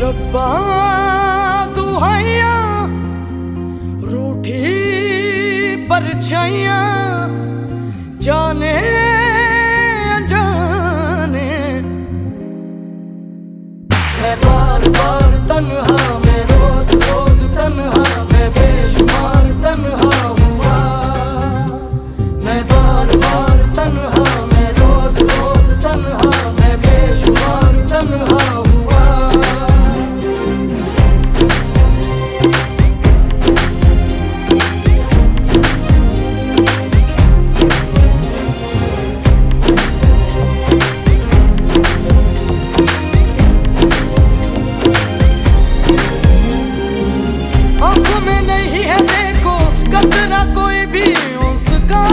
रब्बा दुहाइयां रूठी परछाइयां जाने अनजाने मैं बार बार तन्हा, मैं रोज रोज तन्हा, मैं बेशुमार तन्हा हुआ। मैं बार बार तन्हा, मैं रोज रोज तन्हा, मैं बेशुमार तन्हा हुआ। आंखों में नहीं है देखो कतरा कोई भी उसका,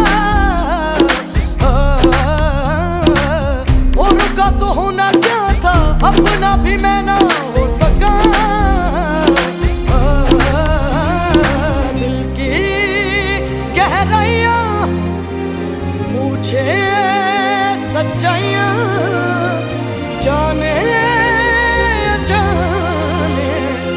और रुका तो होना क्या था, अपना भी मैं ना हो सका। दिल की गहराइयां पूछे सच्चाइयां जाने जाने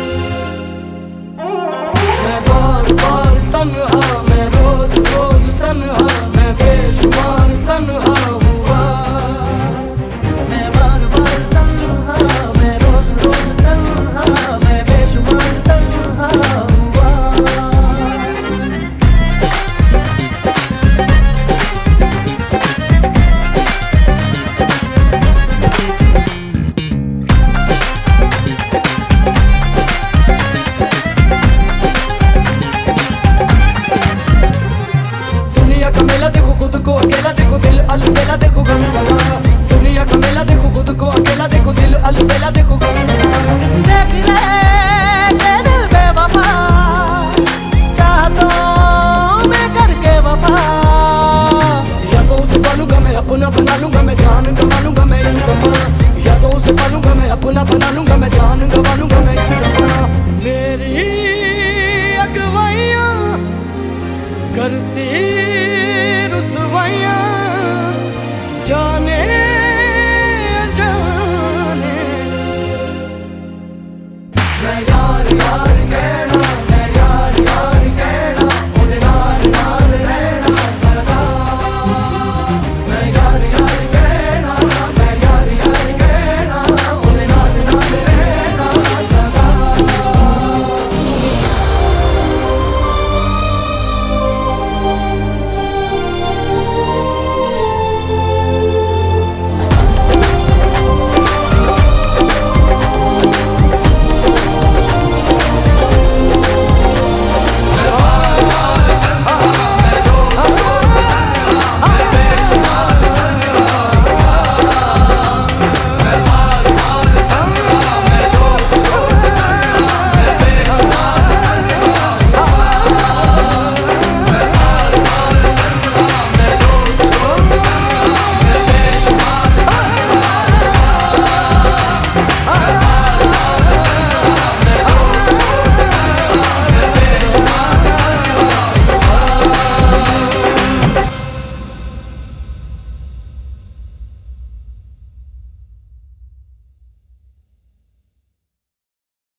मैं बार बार तन्हा, मैं रोज रोज तन्हा, मैं बेशुमार तन्हा हुआ। मैं बार बार तन्हा, मैं रोज रोज तन्हा, मैं बेशुमार तन्हा हुआ। दुनिया का मेला देखो खुद को अकेला देखो, दिल अलबेला देखो गम सदा। दुनिया का मेला देखो खुद को अकेला देखो, दिल अलबेला देखो गम सदा। देख ले